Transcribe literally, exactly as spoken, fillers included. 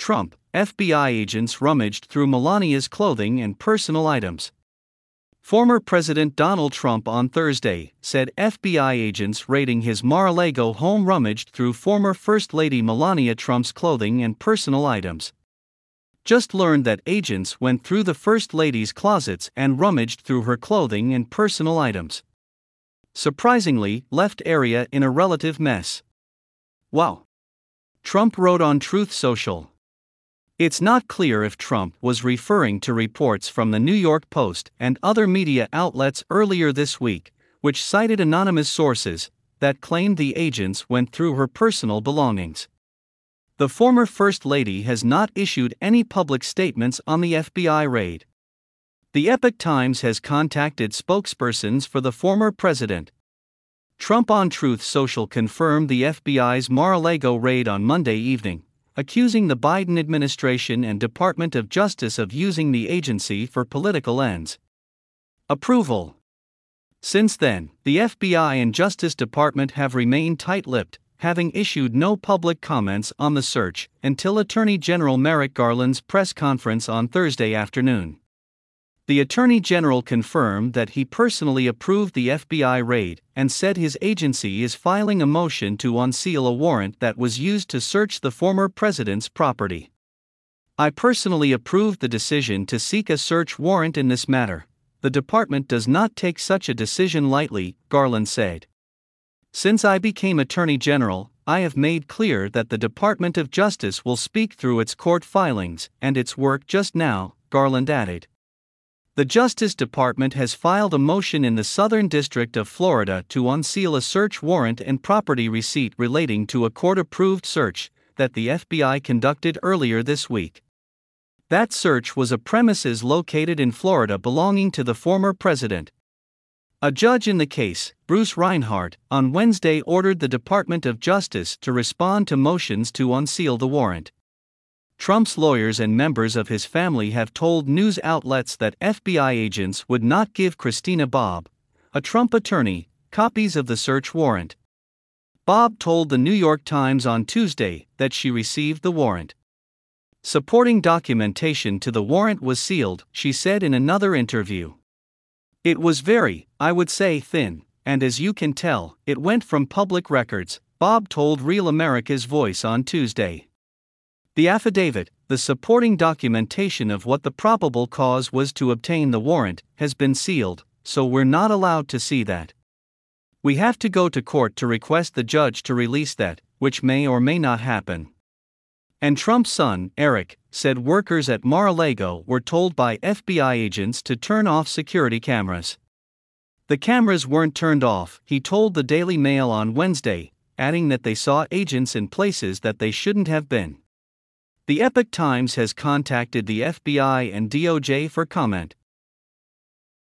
Trump, F B I agents rummaged through Melania's clothing and personal items. Former President Donald Trump on Thursday said F B I agents raiding his Mar-a-Lago home rummaged through former First Lady Melania Trump's clothing and personal items. Just learned that agents went through the First Lady's closets and rummaged through her clothing and personal items. Surprisingly, left area in a relative mess. Wow. Trump wrote on Truth Social. It's not clear if Trump was referring to reports from the New York Post and other media outlets earlier this week, which cited anonymous sources that claimed the agents went through her personal belongings. The former First Lady has not issued any public statements on the F B I raid. The Epoch Times has contacted spokespersons for the former president. Trump on Truth Social confirmed the F B I's Mar-a-Lago raid on Monday evening, accusing the Biden administration and Department of Justice of using the agency for political ends. Approval. Since then, the F B I and Justice Department have remained tight-lipped, having issued no public comments on the search until Attorney General Merrick Garland's press conference on Thursday afternoon. The Attorney General confirmed that he personally approved the F B I raid and said his agency is filing a motion to unseal a warrant that was used to search the former president's property. I personally approved the decision to seek a search warrant in this matter. The department does not take such a decision lightly, Garland said. Since I became Attorney General, I have made clear that the Department of Justice will speak through its court filings and its work just now, Garland added. The Justice Department has filed a motion in the Southern District of Florida to unseal a search warrant and property receipt relating to a court-approved search that the F B I conducted earlier this week. That search was a premises located in Florida belonging to the former president. A judge in the case, Bruce Reinhart, on Wednesday ordered the Department of Justice to respond to motions to unseal the warrant. Trump's lawyers and members of his family have told news outlets that F B I agents would not give Christina Bobb, a Trump attorney, copies of the search warrant. Bobb told the New York Times on Tuesday that she received the warrant. Supporting documentation to the warrant was sealed, she said in another interview. It was very, I would say, thin, and as you can tell, it went from public records, Bobb told Real America's Voice on Tuesday. The affidavit, the supporting documentation of what the probable cause was to obtain the warrant, has been sealed, so we're not allowed to see that. We have to go to court to request the judge to release that, which may or may not happen. And Trump's son, Eric, said workers at Mar-a-Lago were told by F B I agents to turn off security cameras. The cameras weren't turned off, he told the Daily Mail on Wednesday, adding that they saw agents in places that they shouldn't have been. The Epoch Times has contacted the F B I and D O J for comment.